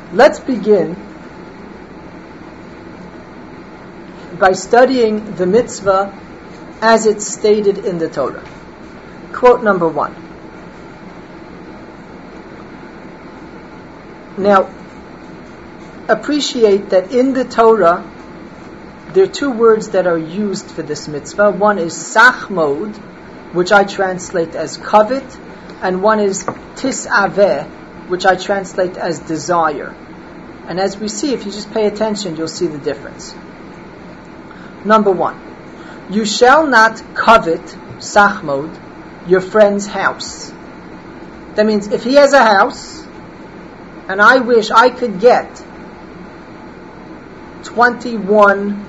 Let's begin by studying the mitzvah as it's stated in the Torah. Quote number 1. Now, appreciate that in the Torah there are two words that are used for this mitzvah. One is sachmod, which I translate as covet, and one is tisaveh, which I translate as desire. And as we see, if you just pay attention, you'll see the difference. Number 1, you shall not covet, sachmod, your friend's house. That means if he has a house, and I wish I could get 21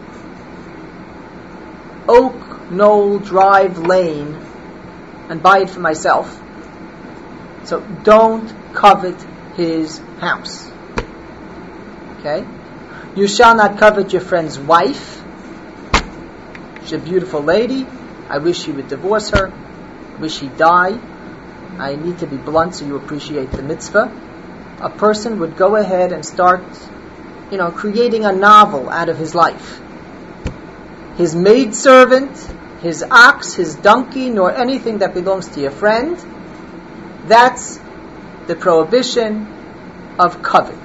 Oak Knoll Drive Lane and buy it for myself, so don't covet his house. Okay? You shall not covet your friend's wife. She's a beautiful lady. I wish he would divorce her. I wish he'd die. I need to be blunt so you appreciate the mitzvah. A person would go ahead and start, creating a novel out of his life. His maidservant, his ox, his donkey, nor anything that belongs to your friend. That's the prohibition of covet.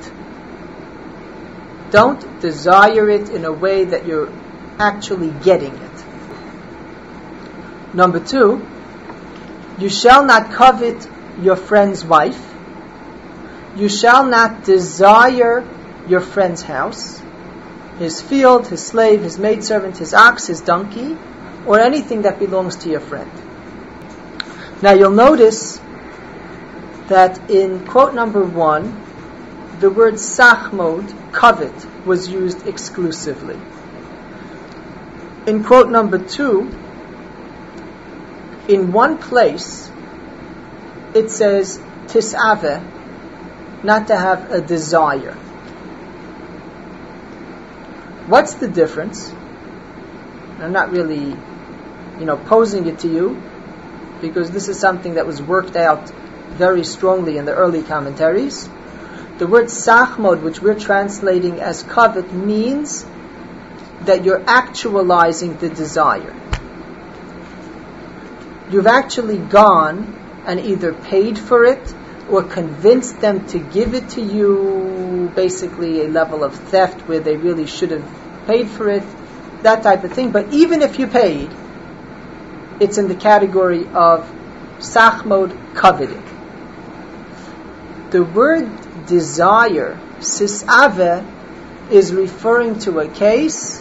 Don't desire it in a way that you're actually getting it. Number 2, you shall not covet your friend's wife. You shall not desire your friend's house, his field, his slave, his maidservant, his ox, his donkey, or anything that belongs to your friend. Now you'll notice that in quote number 1, the word sachmod, covet, was used exclusively. In quote number 2, in one place, it says tisaveh, not to have a desire. What's the difference? I'm not really, posing it to you, because this is something that was worked out very strongly in the early commentaries. The word sachmod, which we're translating as covet, means that you're actualizing the desire. You've actually gone and either paid for it or convinced them to give it to you, basically a level of theft where they really should have paid for it, that type of thing. But even if you paid, it's in the category of sachmod, coveting. The word desire, sisaveh, is referring to a case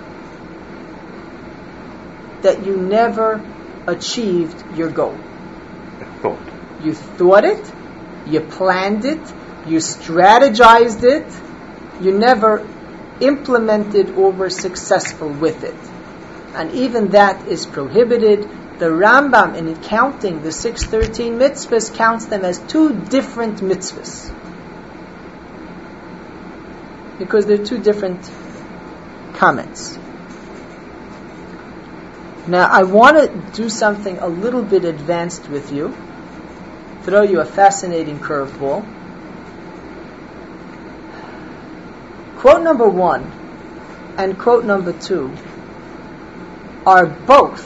that you never achieved your goal. You thought it, you planned it, you strategized it, you never implemented or were successful with it. And even that is prohibited. The Rambam, in counting the 613 mitzvahs, counts them as 2 different mitzvahs, because they're 2 different comments. Now, I want to do something a little bit advanced with you, throw you a fascinating curveball. Quote number 1 and quote number 2 are both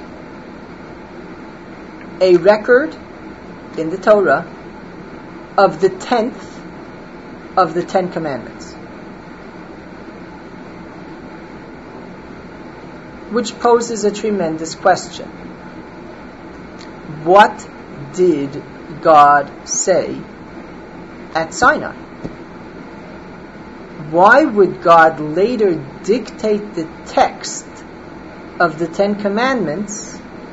a record in the Torah of the 10th of the 10 Commandments, which poses a tremendous question. What did God say at Sinai? Why would God later dictate the text of the 10 Commandments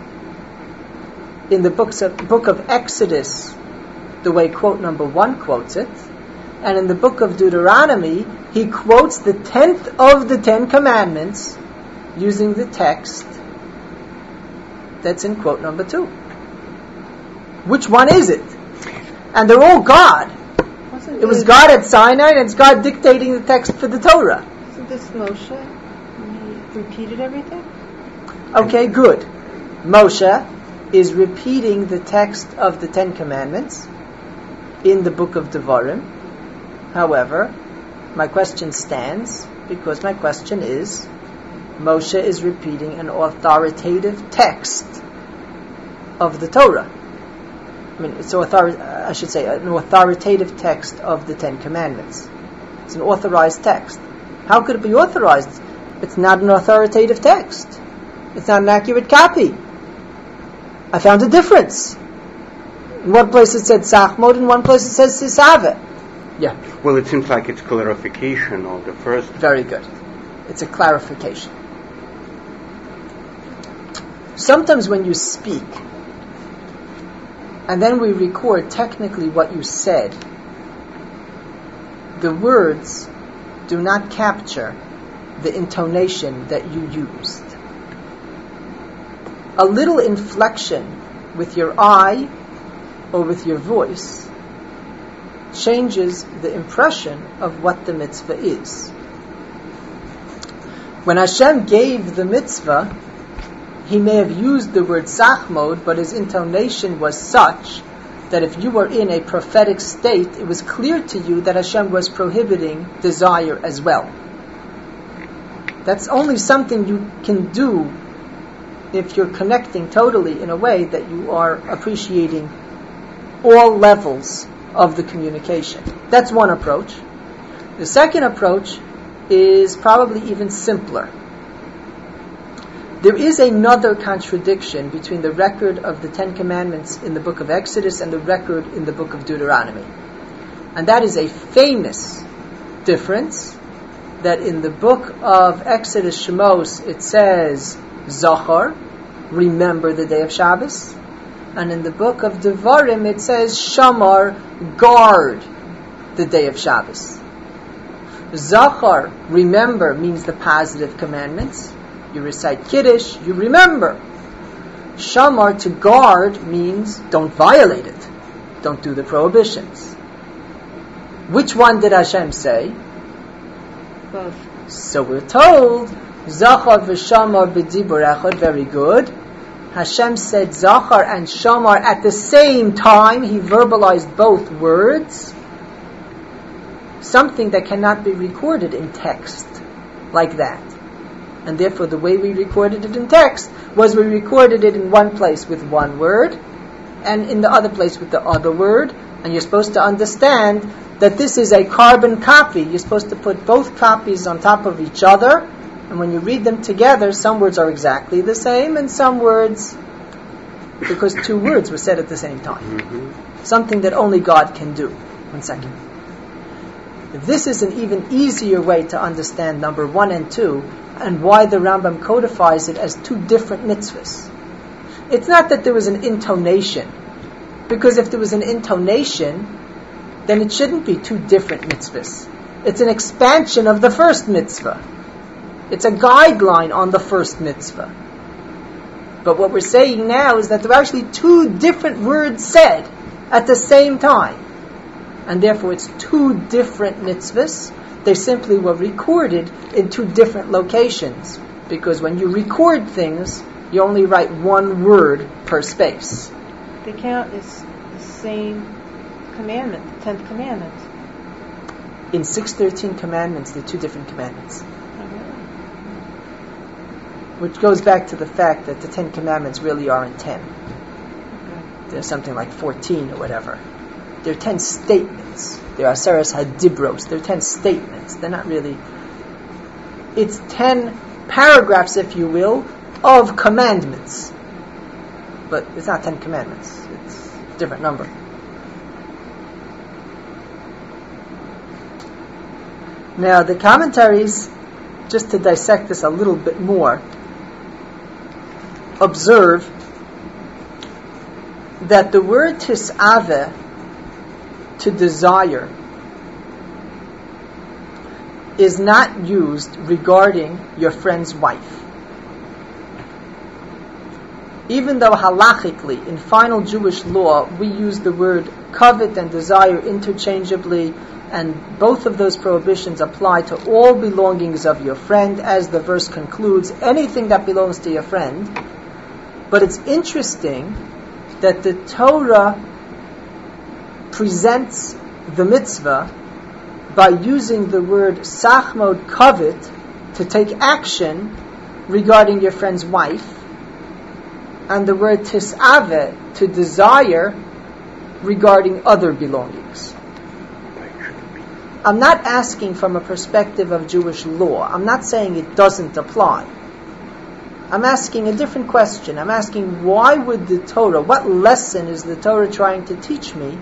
in the book of Exodus, the way quote number 1 quotes it, and in the book of Deuteronomy, he quotes the 10th of the 10 Commandments using the text that's in quote number 2. Which one is it? And they're all God. It was God at Sinai, and it's God dictating the text for the Torah. Isn't this Moshe? He repeated everything? Okay, good. Moshe is repeating the text of the 10 Commandments in the book of Devarim. However, my question stands because my question is, Moshe is repeating an authoritative text of the Torah. I mean, it's I should say an authoritative text of the Ten Commandments. It's an authorized text. How could it be authorized? It's not an authoritative text. It's not an accurate copy. I found a difference. In one place it said Sachmod, in one place it says Sisave. Yeah. Well, it seems like it's clarification of the first. Very good. It's a clarification. Sometimes when you speak, and then we record technically what you said, the words do not capture the intonation that you used. A little inflection with your eye or with your voice changes the impression of what the mitzvah is. When Hashem gave the mitzvah, He may have used the word sachmod, but His intonation was such that if you were in a prophetic state, it was clear to you that Hashem was prohibiting desire as well. That's only something you can do if you're connecting totally in a way that you are appreciating all levels of the communication. That's one approach. The second approach is probably even simpler. There is another contradiction between the record of the Ten Commandments in the book of Exodus and the record in the book of Deuteronomy. And that is a famous difference, that in the book of Exodus Shemos it says Zachar, remember the day of Shabbos, and in the book of Devarim it says Shamar, guard the day of Shabbos. Zachar, remember, means the positive commandments. You recite Kiddush, you remember. Shamar, to guard, means don't violate it. Don't do the prohibitions. Which one did Hashem say? Both. So we're told, Zachar v'Shamar b'dibur echad, very good. Hashem said Zachar and Shamar at the same time. He verbalized both words. Something that cannot be recorded in text like that. And therefore the way we recorded it in text was we recorded it in one place with one word and in the other place with the other word. And you're supposed to understand that this is a carbon copy. You're supposed to put both copies on top of each other, and when you read them together, some words are exactly the same and some words, because two words were said at the same time. Mm-hmm. Something that only God can do. 1 second. This is an even easier way to understand number 1 and 2, and why the Rambam codifies it as two different mitzvahs. It's not that there was an intonation, because if there was an intonation, then it shouldn't be two different mitzvahs. It's an expansion of the first mitzvah. It's a guideline on the first mitzvah. But what we're saying now is that there are actually two different words said at the same time. And therefore it's two different mitzvahs. They simply were recorded in two different locations. Because when you record things, you only write one word per space. They count as the same commandment, the 10th commandment. In 613 commandments, there are two different commandments. Which goes back to the fact that the 10 commandments really aren't 10. There's something like 14 or whatever. There are 10 statements. There are Aseres Hadibros. There are 10 statements. They're not really... It's 10 paragraphs, if you will, of commandments. But it's not 10 commandments. It's a different number. Now, the commentaries, just to dissect this a little bit more, observe that the word tis'aveh, to desire, is not used regarding your friend's wife. Even though halachically, in final Jewish law, we use the word covet and desire interchangeably, and both of those prohibitions apply to all belongings of your friend, as the verse concludes, anything that belongs to your friend. But it's interesting that the Torah presents the mitzvah by using the word sachmod covet to take action regarding your friend's wife, and the word tisave to desire regarding other belongings. I'm not asking from a perspective of Jewish law. I'm not saying it doesn't apply. I'm asking a different question. I'm asking, why would the Torah, what lesson is the Torah trying to teach me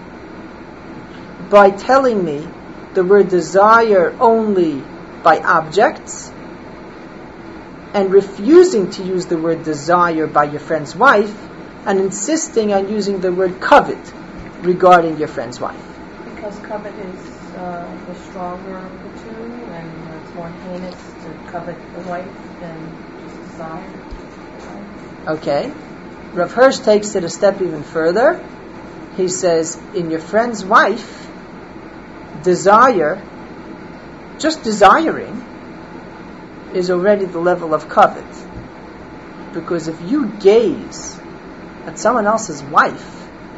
by telling me the word desire only by objects and refusing to use the word desire by your friend's wife and insisting on using the word covet regarding your friend's wife? Because covet is the stronger of the two, and it's more heinous to covet the wife than just desire. Okay. Rav Hirsch takes it a step even further. He says, in your friend's wife, desire, just desiring, is already the level of covet. Because if you gaze at someone else's wife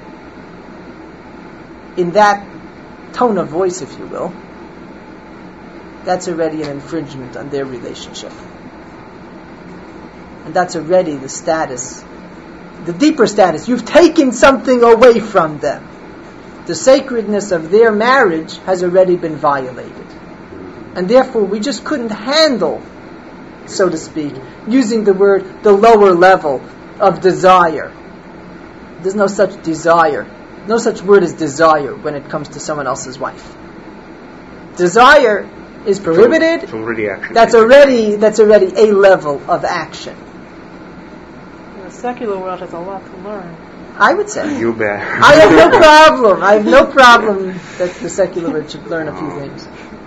in that tone of voice, if you will, that's already an infringement on their relationship. And that's already the status, the deeper status. You've taken something away from them. The sacredness of their marriage has already been violated. And therefore we just couldn't handle, so to speak, using the word, the lower level of desire. There's no such desire. No such word as desire when it comes to someone else's wife. Desire is prohibited. It's already action. That's already a level of action. The secular world has a lot to learn. I would say. You bet. I have no problem. I have no problem that the secular world should learn a few things.